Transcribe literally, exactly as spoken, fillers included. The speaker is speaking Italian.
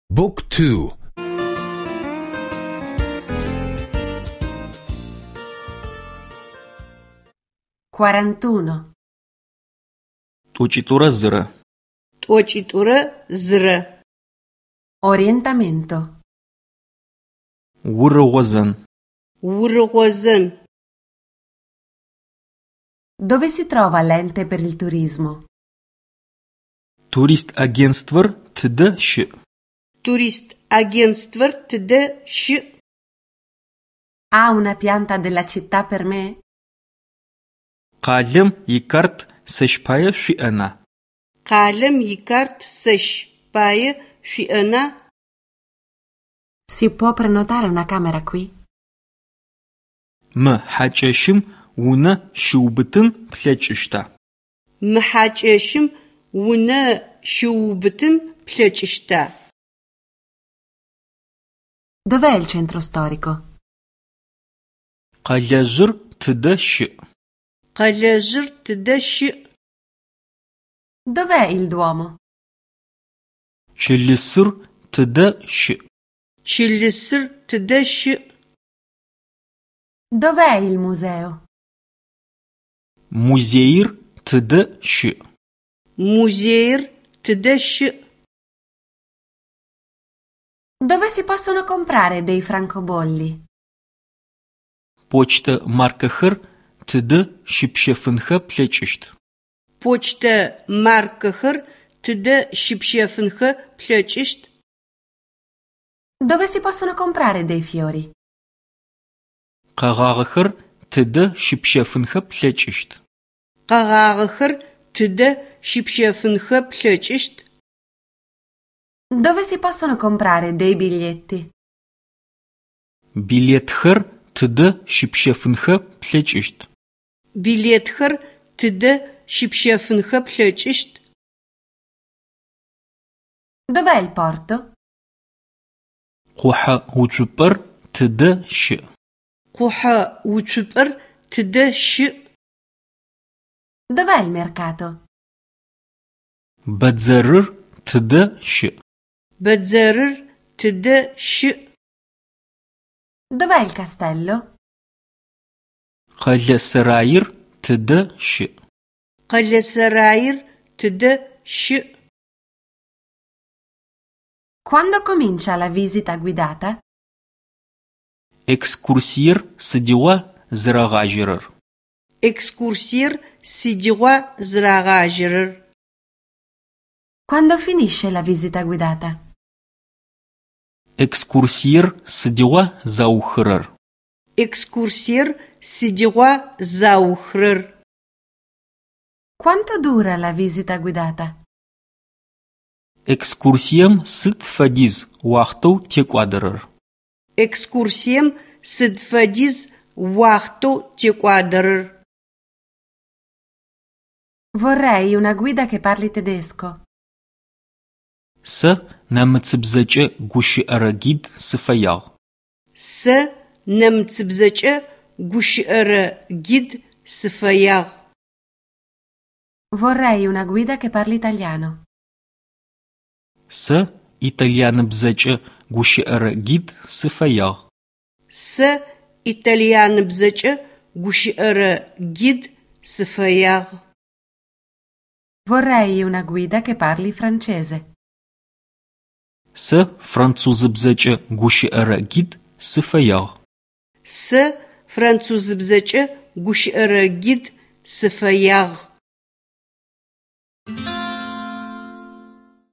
บุ๊กทู quarantuno T'ucitura zırı T'ucitura zırı Orientamento Vurğozın Vurğozın Dove si trova l'ente per il turismo? Turist agentstver tıdı şı Turist agentstver tıdı şı Ha una pianta della città per me? Qalım yikart seşpaya şüena Qalım yikart seşpaya şüena Si può prenotare una camera qui? Mı haçeşim una şubıtın pleçişta Mı haçeşim una şubıtın pleçişta Dov'è il centro storico? Qalajır tıdı şı Qalajır tıdı şı Dov'è il Duomo? Çellisır tıdı şı Çellisır tıdı şı Dov'è il museo? Muzeyir tıdı şı Muzeyir tıdı şı Dove si possono comprare dei francobolli? Почта маркахыр tıdı şıpşefınxa pleçişt Почта маркахыр tıdı şıpşefınxa pleçişt Dove si possono comprare dei fiori? Qağağıxır tıdı şıpşefınxa pleçişt Qağağıxır tıdı şıpşefınxa pleçişt Dove si possono comprare dei biglietti? Biletxer tıdı şıpşefınxa pleçişt Biletxer tıdı şıpşefınxa pleçişt Dov'è il porto? Quha utsupar tıdı şı Quha utsupar tıdı şı Dov'è il mercato? Badzarır tıdı şı Badzarır tıdı şı Dov'è il castello? Qalesarayır tıdı şı Qalesarayır tıdı şı Quando comincia la visita guidata? Ekskursiyr sıdiwa zırağajırır Ekskursiyr sıdiwa zırağajırır Quando finisce la visita guidata? Ekskursiyr sıdiwa zauxırır Ekskursiyr sıdiwa zauxırır Quanto dura la visita guidata? Ekskursiyem sıd fadiz vaxteu tek'uadırır Ekskursiyem sıd fadiz vaxteu tek'uadırır Vorrei una guida che parli tedesco. Сэ нэмыцыбзэкӏэ гущыӏэрэ гид сыфэягъ. Сэ нэмыцыбзэкӏэ гущыӏэрэ гид сыфэягъ. Vorrei una guida che parli italiano. Сэ итальяныбзэкӏэ гущыӏэрэ гид сыфэягъ. Сэ итальяныбзэкӏэ гущыӏэрэ гид сыфэягъ. Vorrei una guida che parli francese. Сэ французыбзэкӏэ гущыӏэрэ гид сыфэягъ. Сэ французыбзэкӏэ гущыӏэрэ гид сыфэягъ.